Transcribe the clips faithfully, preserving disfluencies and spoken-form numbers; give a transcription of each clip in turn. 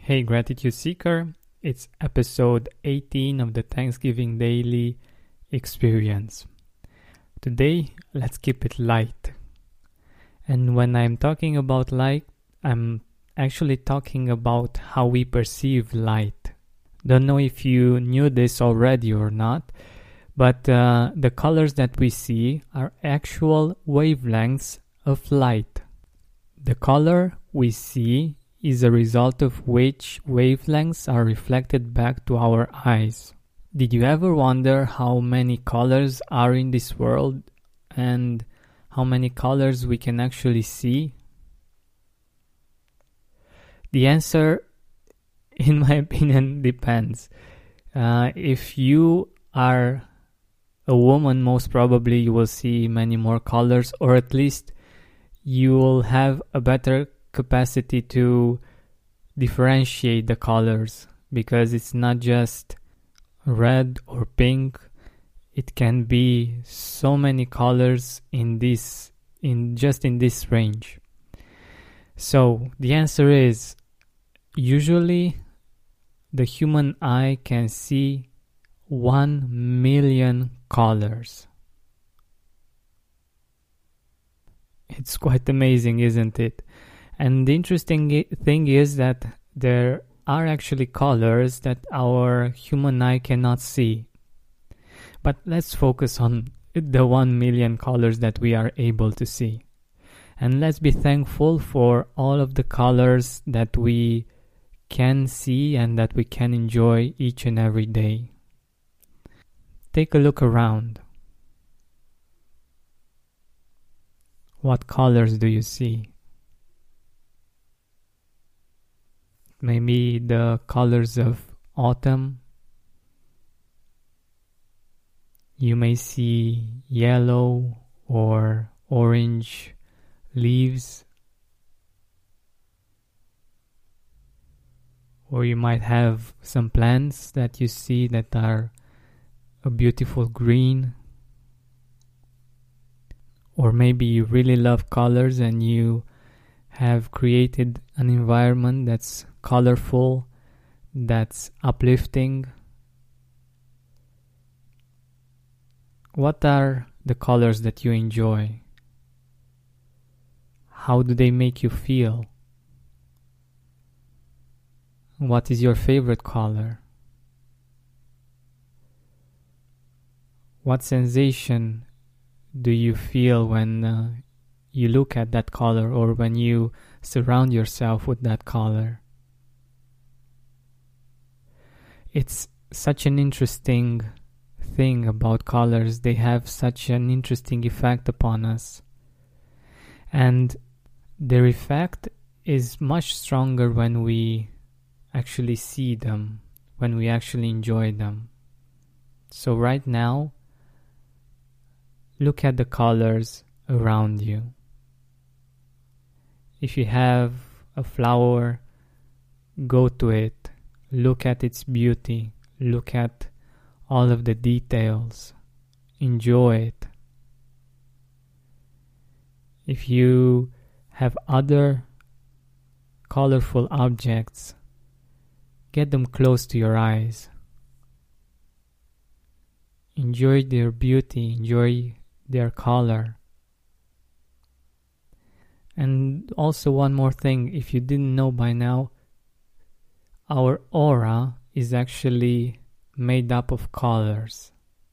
Hey Gratitude Seeker, it's episode eighteen of the Thanksgiving Daily Experience. Today, let's keep it light. And when I'm talking about light, I'm actually talking about how we perceive light. Don't know if you knew this already or not, but uh, the colors that we see are actual wavelengths of light. The color we see is a result of which wavelengths are reflected back to our eyes. Did you ever wonder how many colors are in this world and how many colors we can actually see? The answer, in my opinion, depends. Uh, if you are a woman, most probably you will see many more colors, or at least you will have a better capacity to differentiate the colors, because it's not just red or pink. It can be so many colors in this in just in this range. So the answer is, usually the human eye can see one million colors. It's quite amazing, isn't it? And the interesting thing is that there are actually colors that our human eye cannot see. But let's focus on the one million colors that we are able to see. And let's be thankful for all of the colors that we can see and that we can enjoy each and every day. Take a look around. What colors do you see? Maybe the colors of autumn. You may see yellow or orange leaves. Or you might have some plants that you see that are a beautiful green. Or maybe you really love colors and you have created an environment that's colorful, that's uplifting. What are the colors that you enjoy? How do they make you feel? What is your favorite color? What sensation do you feel when uh, you look at that color, or when you surround yourself with that color? It's such an interesting thing about colors. They have such an interesting effect upon us. And their effect is much stronger when we actually see them, when we actually enjoy them. So right now, look at the colors around you. If you have a flower, go to it. Look at its beauty. Look at all of the details. Enjoy it. If you have other colorful objects, get them close to your eyes. Enjoy their beauty. Enjoy their color. And also one more thing, if you didn't know by now, our aura is actually made up of colors.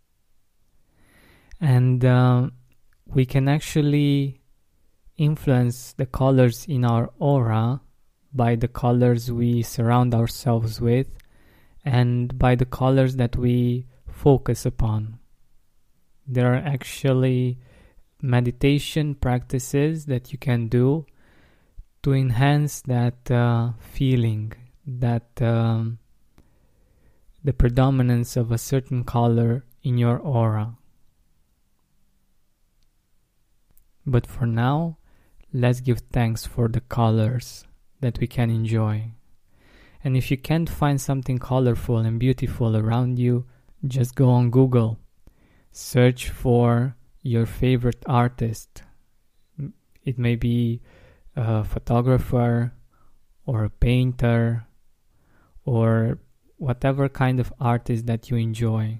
And uh, we can actually influence the colors in our aura by the colors we surround ourselves with and by the colors that we focus upon. There are actually meditation practices that you can do to enhance that uh, feeling, that um, the predominance of a certain color in your aura. But for now, let's give thanks for the colors that we can enjoy. And if you can't find something colorful and beautiful around you, just go on Google. Search for your favorite artist. It may be a photographer or a painter or whatever kind of art is that you enjoy.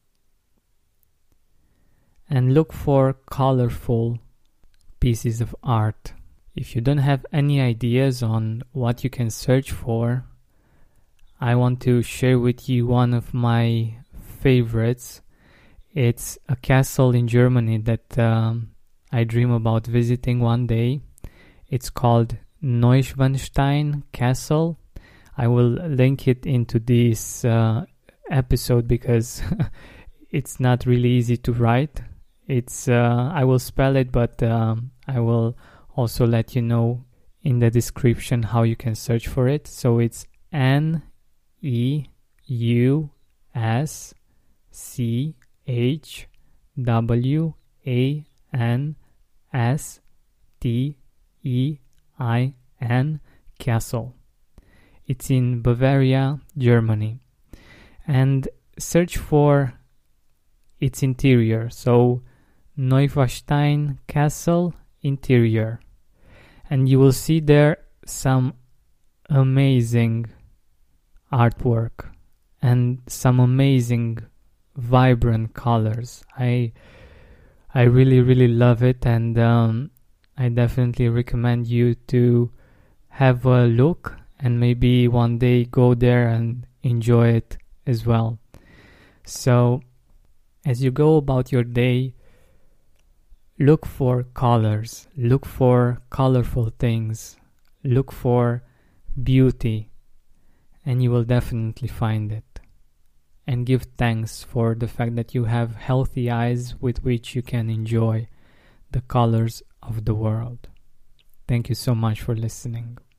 And look for colorful pieces of art. If you don't have any ideas on what you can search for, I want to share with you one of my favorites. It's a castle in Germany that um, I dream about visiting one day. It's called Neuschwanstein Castle. I will link it into this uh, episode because it's not really easy to write. It's uh, I will spell it, but um, I will also let you know in the description how you can search for it. So it's N E U S C H W A N S T E I N Castle. It's in Bavaria, Germany. And search for its interior. So Neuschwanstein Castle interior. And you will see there some amazing artwork and some amazing vibrant colors. I I really really love it, and um, I definitely recommend you to have a look and maybe one day go there and enjoy it as well. So as you go about your day, look for colors, look for colorful things, look for beauty, and you will definitely find it. And give thanks for the fact that you have healthy eyes with which you can enjoy the colors of the world. Thank you so much for listening.